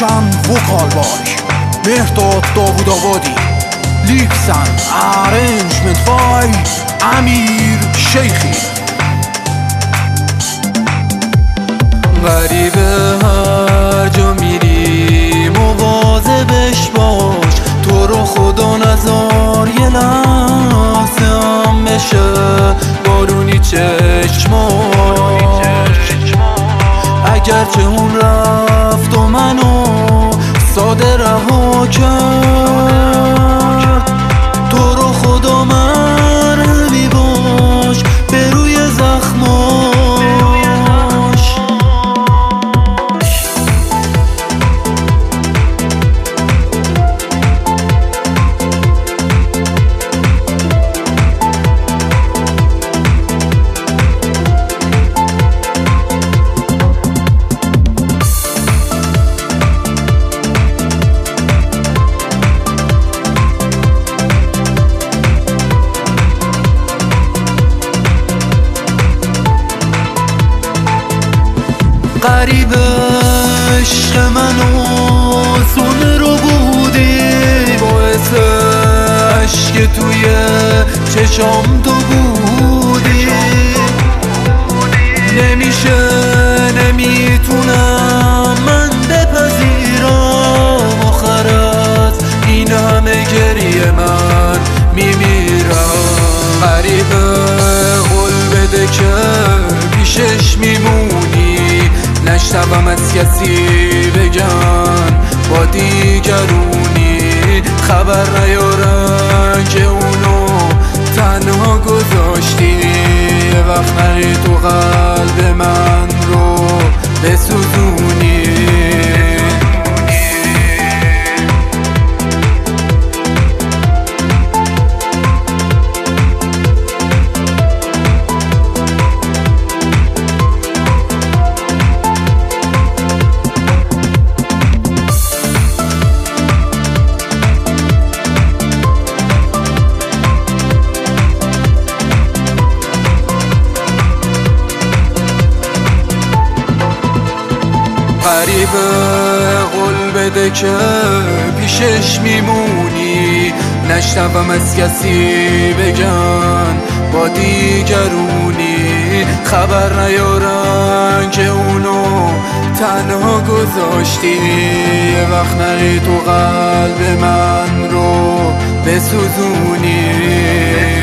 روشن وکال باش. مهرداد داوود آبادی. لیکسن ارنجمنت بای امیر شیخی. غریبه هر جا میری مواظبش باش، تو رو خدا نذار یه لحظه هم بشه بارونی چشماش. اگرچه اون رفت و منو ساده رها کرد، تو رو خدا مرهمی باش به روی زخماش. غریب عشق منو سونه رو بودی، باعث عشق توی چشام تو بودی. نمیشه نمیتونم من بپذیرم آخر از این همه گریه من میمیرم. غریب قول بده که پیشش میمونی، نشنوم از کسی بگن با دیگرونی، خبر نیارن که اونو تنها گذاشتی. یه وقت نری تو قلب من رو بسوزونی. غریبه قول بده که پیشش میمونی، نشنوم از کسی بگن با دیگرونی، خبر نیارن که اونو تنها گذاشتی. یه وقت نری تو قلب من رو بسوزونی.